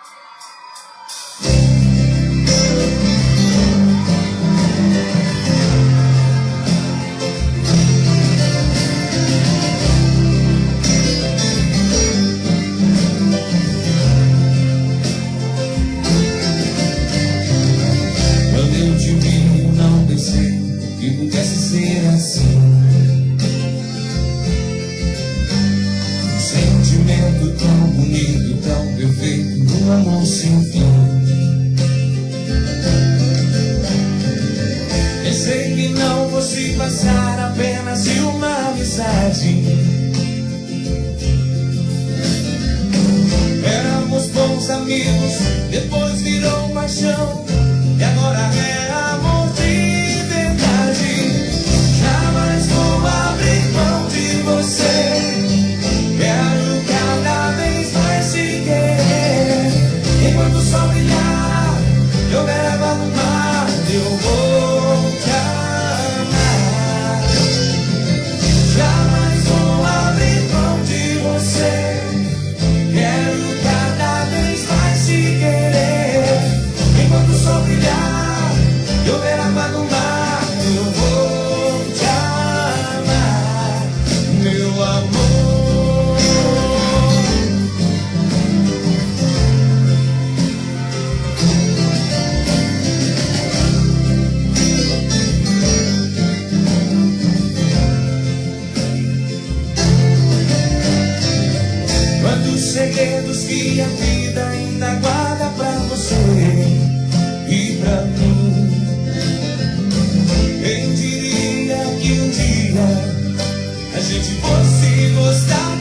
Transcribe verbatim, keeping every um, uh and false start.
Que pudesse ser assim, um sentimento tão bonito, tão perfeito, um amor sem fim. Pensei que não fosse passar apenas de uma amizade. Éramos bons amigos, depois virou paixão, e agora é amor de verdade. Jamais vou abrir mão de você. Quero cada vez mais te querer. Enquanto o sol brilhar, eu levo no mar, eu vou te amar. Jamais vou abrir mão de você. Quero cada vez mais te querer. Enquanto o sol brilhar, eu ver a água do mar, eu vou te amar, meu amor. Quantos segredos que a vida ainda guarda pra você e pra mim. Quem diria que um dia a gente fosse gostar